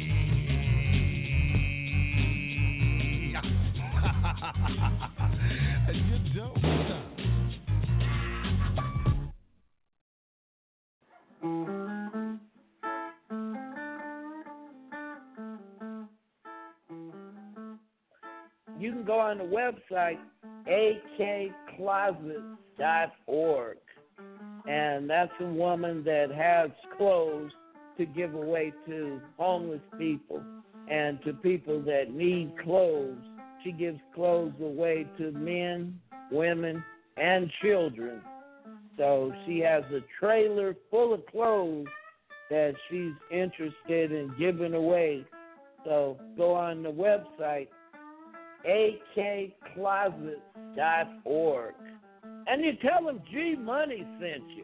And you don't stop. You can go on the website a k closet dot org, and that's a woman that has clothes to give away to homeless people and to people that need clothes. She gives clothes away to men, women, and children. So she has a trailer full of clothes that she's interested in giving away. So go on the website a k closet dot org, and you tell them G Money sent you.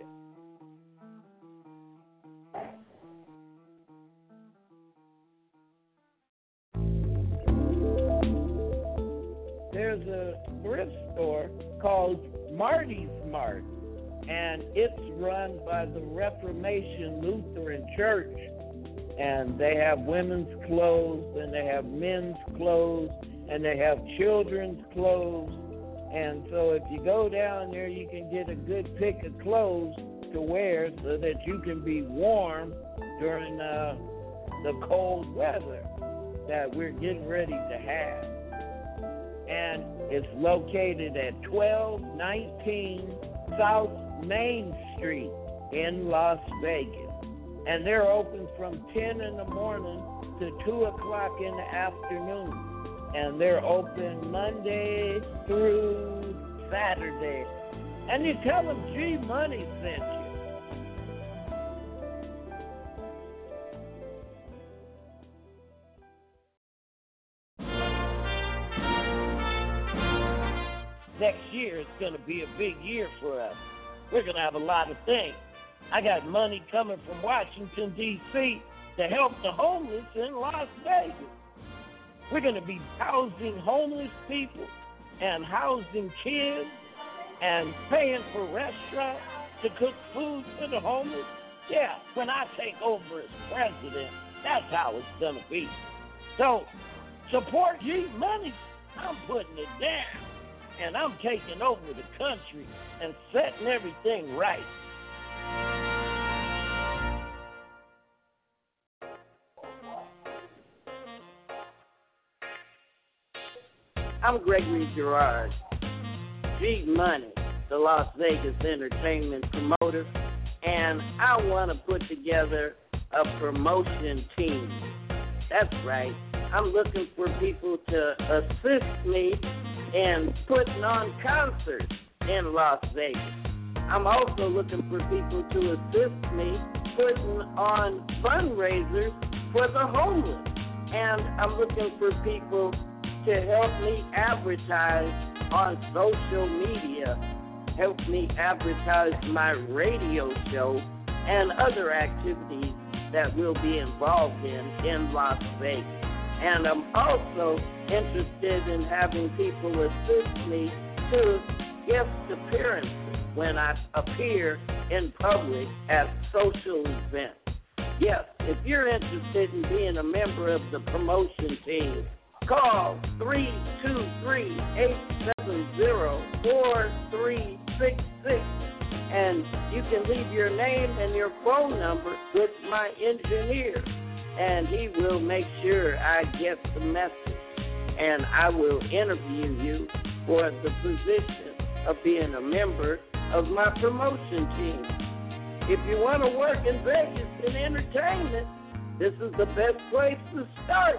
There's a thrift store called Marty's Mart, and it's run by the Reformation Lutheran Church, and they have women's clothes, and they have men's clothes, and they have children's clothes. And so if you go down there, you can get a good pick of clothes to wear so that you can be warm during uh, the cold weather that we're getting ready to have. And it's located at twelve nineteen South Main Street in Las Vegas. And they're open from ten in the morning to two o'clock in the afternoon. And they're open Monday through Saturday. And you tell them G Money sent you. Next year is going to be a big year for us. We're going to have a lot of things. I got money coming from Washington, D C to help the homeless in Las Vegas. We're going to be housing homeless people and housing kids and paying for restaurants to cook food for the homeless. Yeah, when I take over as president, that's how it's going to be. So, support G Money. I'm putting it down. And I'm taking over the country and setting everything right. I'm Gregory Girard, G Money, the Las Vegas entertainment promoter, and I want to put together a promotion team. That's right. I'm looking for people to assist me in putting on concerts in Las Vegas. I'm also looking for people to assist me putting on fundraisers for the homeless. And I'm looking for people to help me advertise on social media, help me advertise my radio show and other activities that we'll be involved in in Las Vegas. And I'm also interested in having people assist me to guest appearances when I appear in public at social events. Yes, if you're interested in being a member of the promotion team, call three two three, eight seven zero, four three six six, and you can leave your name and your phone number with my engineer, and he will make sure I get the message, and I will interview you for the position of being a member of my promotion team. If you want to work in Vegas in entertainment, this is the best place to start.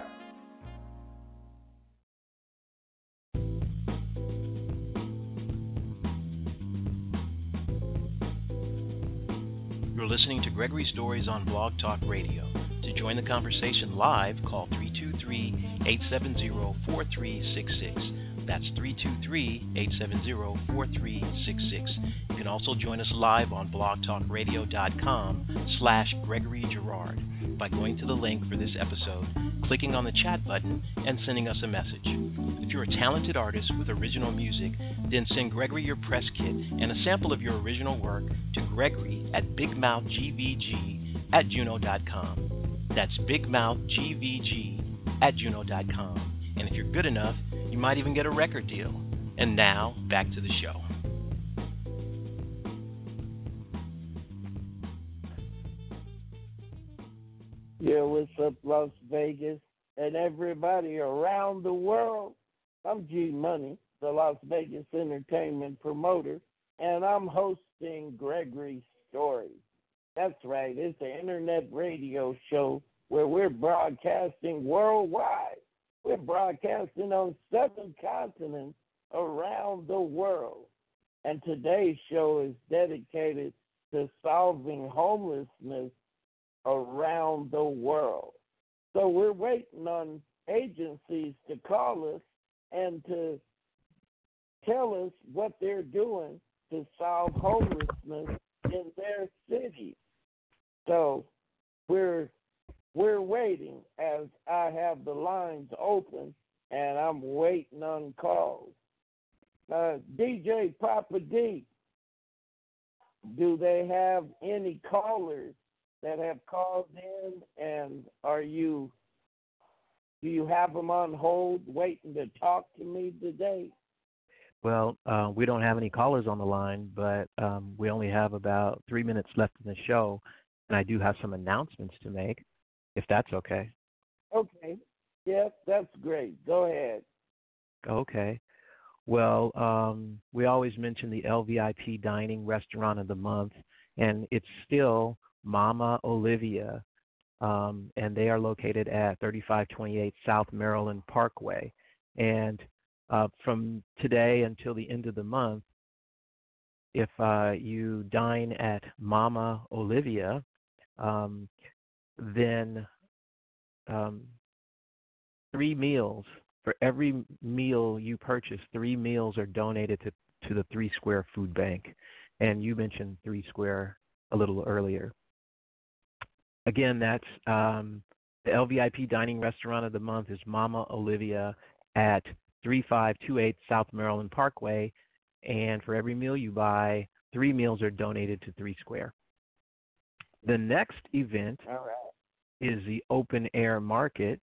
You're listening to Gregory Stories on Blog Talk Radio. To join the conversation live, call three two three, eight seven zero, four three six six. That's three two three, eight seven zero, four three six six. You can also join us live on blogtalkradio.com slash Gregory Girard by going to the link for this episode, clicking on the chat button, and sending us a message. If you're a talented artist with original music, then send Gregory your press kit and a sample of your original work to Gregory at bigmouthgvg at juno dot com. That's bigmouthgvg at juno dot com. And if you're good enough, you might even get a record deal. And now, back to the show. Yeah, what's up, Las Vegas, and everybody around the world? I'm G Money, the Las Vegas entertainment promoter, and I'm hosting Gregory Stories. That's right, it's an internet radio show where we're broadcasting worldwide. We're broadcasting on seven continents around the world. And today's show is dedicated to solving homelessness around the world. So we're waiting on agencies to call us and to tell us what they're doing to solve homelessness in their cities. So we're we're waiting as I have the lines open and I'm waiting on calls. Uh, D J Papa D, do they have any callers that have called in, and are you, do you have them on hold waiting to talk to me today? Well, uh, we don't have any callers on the line, but um, we only have about three minutes left in the show, and I do have some announcements to make, if that's okay. Okay. Yes, that's great. Go ahead. Okay. Well, um, we always mention the L V I P Dining Restaurant of the Month, and it's still Mama Olivia, um, and they are located at thirty-five twenty-eight South Maryland Parkway. And uh, from today until the end of the month, if uh, you dine at Mama Olivia, um, then um, three meals, for every meal you purchase, three meals are donated to, to the Three Square Food Bank. And you mentioned Three Square a little earlier. Again, that's um, the L V I P Dining Restaurant of the Month is Mama Olivia at thirty-five twenty-eight South Maryland Parkway. And for every meal you buy, three meals are donated to Three Square. The next event All right. is the Open Air Market.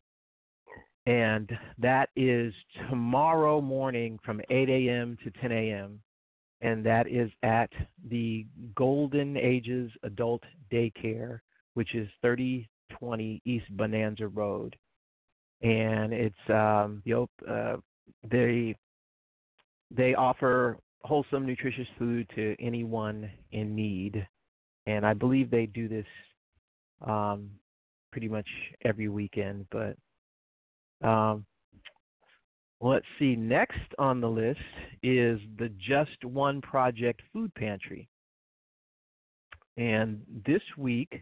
And that is tomorrow morning from eight a.m. to ten a.m. And that is at the Golden Ages Adult Daycare, which is thirty twenty East Bonanza Road. And it's um, the uh, they they offer wholesome, nutritious food to anyone in need. And I believe they do this um, pretty much every weekend, but Um, let's see. Next on the list is the Just One Project Food Pantry. And this week,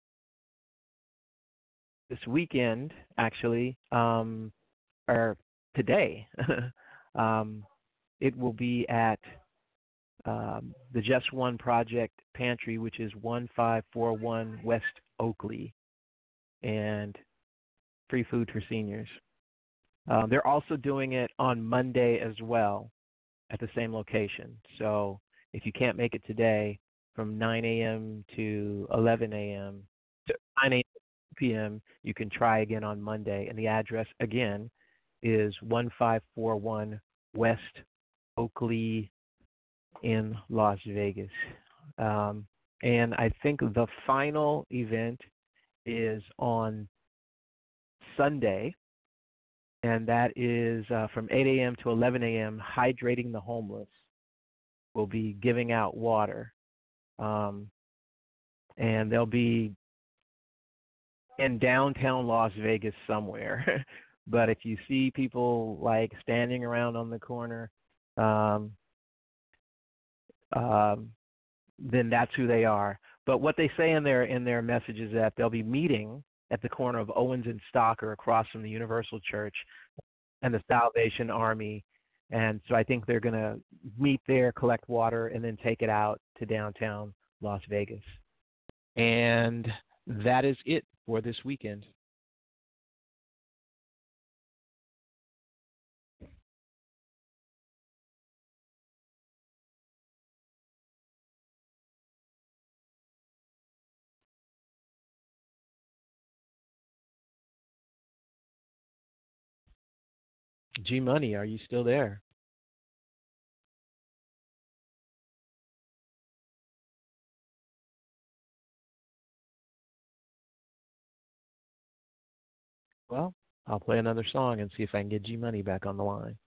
this weekend, actually, um, or today, um, it will be at um, the Just One Project Pantry, which is one five four one West Oakley, and free food for seniors. Uh, they're also doing it on Monday as well at the same location. So if you can't make it today, from nine a.m. to eleven a.m. to nine a.m. p m, you can try again on Monday. And the address, again, is one five four one West Oakley in Las Vegas. Um, and I think the final event is on Sunday, and that is uh, from eight a.m. to eleven a.m., Hydrating the Homeless. We'll be giving out water. Um, and they'll be in downtown Las Vegas somewhere. But if you see people like standing around on the corner, um, um, then that's who they are. But what they say in their in their message is that they'll be meeting at the corner of Owens and Stocker across from the Universal Church and the Salvation Army. And so I think they're going to meet there, collect water, and then take it out to downtown Las Vegas. And that is it for this weekend. G Money, are you still there? Well, I'll play another song and see if I can get G Money back on the line.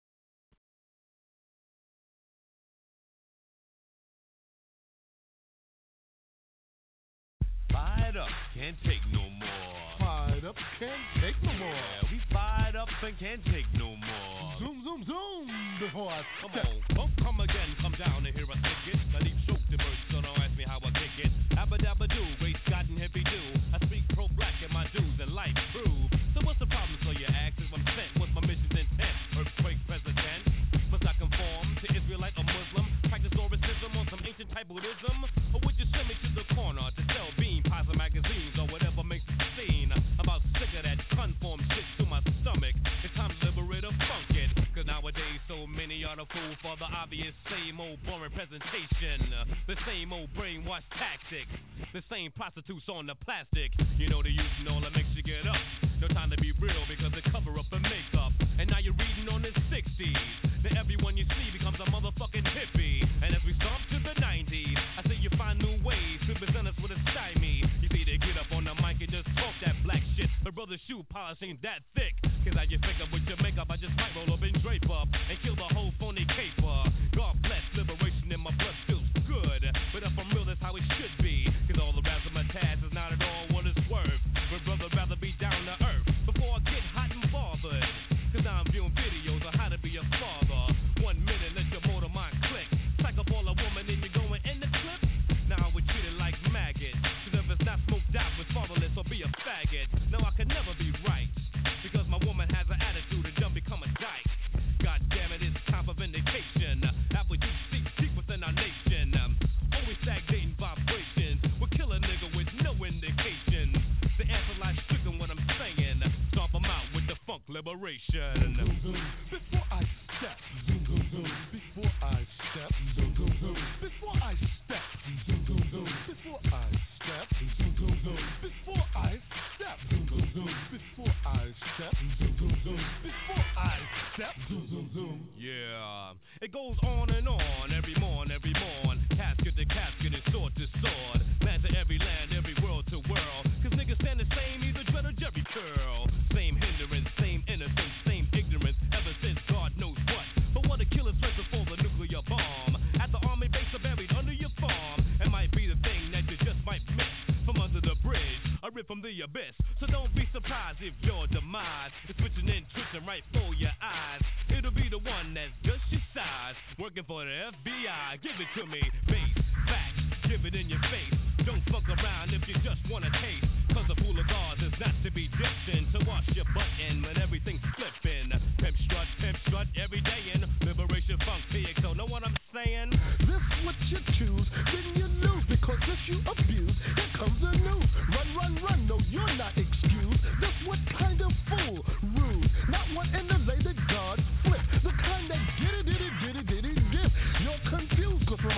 Fired up, can't take no more. Fired up, can't take no more. Yeah, we fired up and can't take no more. Zoom, zoom, zoom before I Come step. on, well, come again, come down and hear us kick it. I need choke the verse, so don't ask me how I kick it. Abba dabba do, great Scott and heavy do. I speak pro black and my dues and life prove. So what's the problem? So you ask if I'm sent. What's my mission's intent? Earthquake president. Must I conform to Israelite or Muslim? Practice Oricism on some ancient type Buddhism? Or would you send me to the corner to sell bean pies or magazines or whatever makes the scene? I'm about sick of that conform shit to my stomach. It's time to liberate or funk it. Cause nowadays so many are the fool for the obvious same old boring presentation. The same old brainwash tactics. The same prostitutes on the plastic. You know the use and all that makes you get up. No time to be real because they cover up and makeup. And now you're reading on the sixties. Then everyone you see becomes a motherfucking hippie. And as we stomp to the nineties, I say you find new ways to present us with a stymie. You see they get up on the mic and just talk that black shit. But brother, shoe polish ain't that thick. Cause how you think up with your makeup, I just might roll up and drape up and kill the whole phony caper. God bless, liberation in my blood feels good. But if I'm real, that's how it should be. Cause all the razzmatazz is not at all what it's worth. But brother, rather be down to earth before I get hot and bothered. Cause I'm viewing videos on how to be a father. One minute, let your motor mind click. Psych up all a woman and you're going in the clip. Now we're treated like maggots. Cause if it's not smoked out with fatherless or be a faggot. No, I can never be right. Because my woman has an attitude and don't become a dyke. God damn it, it's time for vindication. Apple juice deep, deep within our nation. Um, always stagnating vibrations. We'll kill a nigga with no indication. The answer lies stricken when I'm saying. Stomp 'em out with the funk liberation. Zoom, zoom, before I step. Zoom, zoom, zoom, before I step. Zoom, zoom, zoom, before I step. Zoom, zoom, zoom, before I step. Zoom, zoom, zoom, before I step. Zoom, zoom, zoom, before I step. Zoom, zoom, zoom, before I step. Zoom, zoom, zoom. Yeah, it goes on and on every morn, every morn. Casket to casket and sword to sword. Land to every land, every world to world. Cause niggas stand the same, either dread or Jerry curl. Same hindrance, same innocence, same ignorance. Ever since God knows what. But what a killer's search before the nuclear bomb. At the army base or buried under your farm. It might be the thing that you just might miss. From under the bridge, I rip from the abyss. So don't be surprised if your demise is switching and twitching right for your eyes. It'll be the one that's just your size. Working for the F B I, give it to me. Base, facts, give it in your face. Don't fuck around if you just wanna taste. Cause a fool of God is not to be dipped in. So wash your butt in when everything's flipping. Pimp strut, pimp strut every day in. Liberation funk P X O, know what I'm saying? This what you choose, then you lose. Because if you abuse, here comes the news. Run, run, run, no, you're not excused. This what kind of fool? Rude. Not one in the lay that God flip. The kind that get it, did it, did it, did it, dip. You're confused, cause from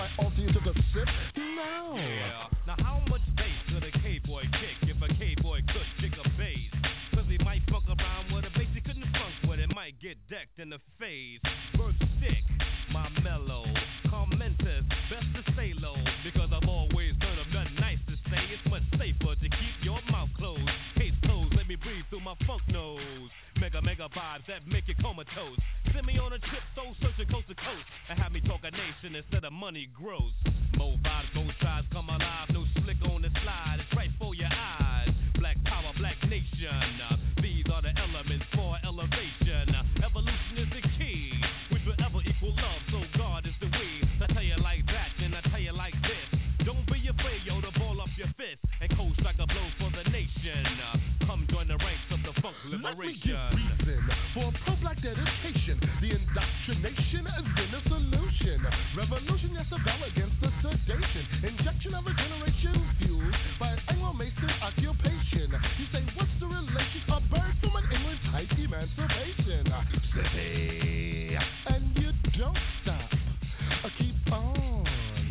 in the face. Bird stick, my mellow. Commenters, best to stay low. Because I've always heard of nothing nice to say. It's much safer to keep your mouth closed. Case closed, let me breathe through my funk nose. Mega, mega vibes that make you comatose. Send me on a trip, so searching coast to coast. And have me talk a nation instead of money gross. More vibes, more tries, come alive. No slick on the slide, it's right for your eyes. Black power, black nation. Uh, these are the elements for elevation. Uh, evolution is the key, which will ever equal love. So God is the we. I tell you like that, and I tell you like this. Don't be afraid, yo, to ball up your fist and cold strike a blow for the nation. Uh, come join the ranks of the funk liberation. Let me give reason for pro-black dedication. The indoctrination is in a solution. Revolution, yes, a battle against the sedation. Injection of a generation fueled by an Anglo-Mason occupation. You say, what's the relation? A bird from an English type emancipation. City, and you don't stop. Uh, Keep on.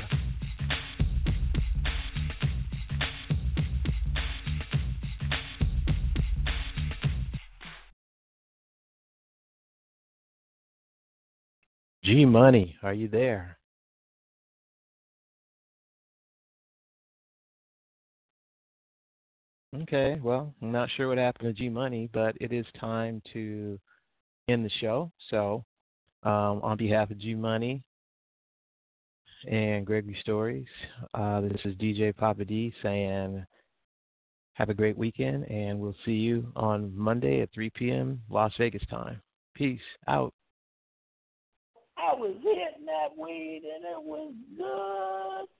G Money, are you there? Okay, well, I'm not sure what happened to G Money, but it is time to end the show. So, um, on behalf of G Money and Gregory Stories, uh, this is D J Papa D saying, have a great weekend, and we'll see you on Monday at three p.m. Las Vegas time. Peace out. I was hitting that weed and it was good.